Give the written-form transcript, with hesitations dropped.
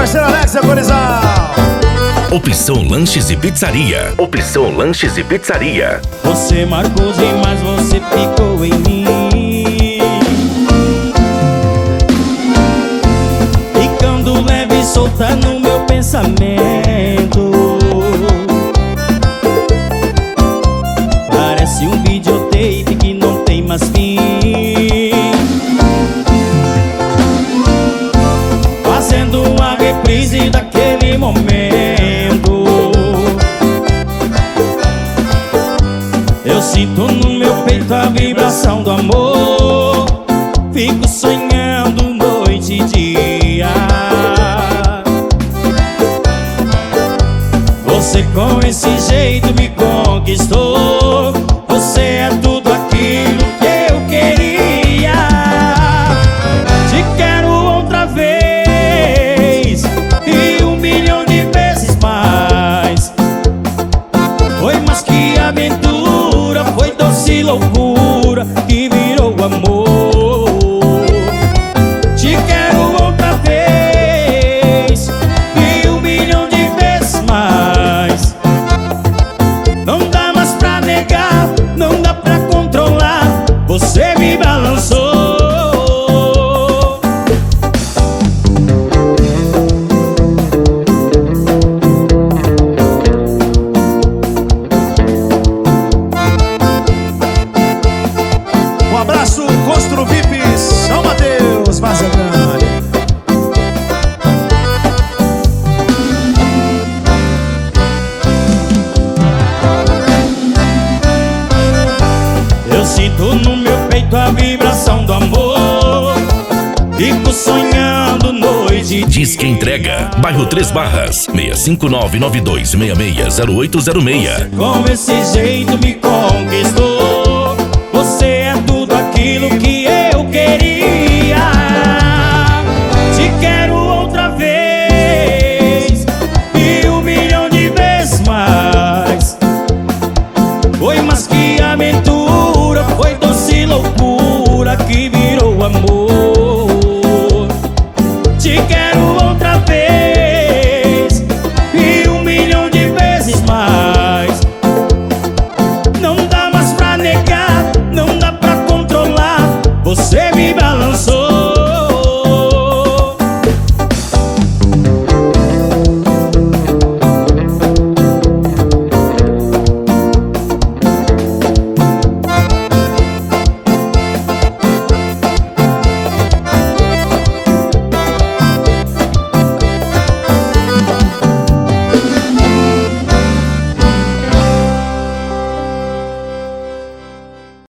parceiro Alex Agorizal. Opção Lanches e Pizzaria. Opção Lanches e Pizzaria. Você marcou demais, você ficou em mim, ficando leve e solta no meu pensamento. Parece um videotape que não tem mais fim, fazendo uma reprise daquele momento. Eu sinto no meu peito a vibração do amor, fico sonhando noite e dia. Você com esse jeito me conquistou, você é tudo aquilo que eu queria. Te quero outra vez e 1 milhão de vezes mais. Foi mais que aventura, foi doce loucura que virou amor. Te quero outra vez e 1 milhão de vezes mais. Não dá mais pra negar, não dá pra controlar, você me balançou. Um abraço, Constru VIP São Mateus, Vaza Grande. Eu sinto no meu peito a vibração do amor, fico sonhando noite e Diz que entrega. Bairro Três Barras. 65992660806. com esse jeito me conquistou. Você é tudo aquilo que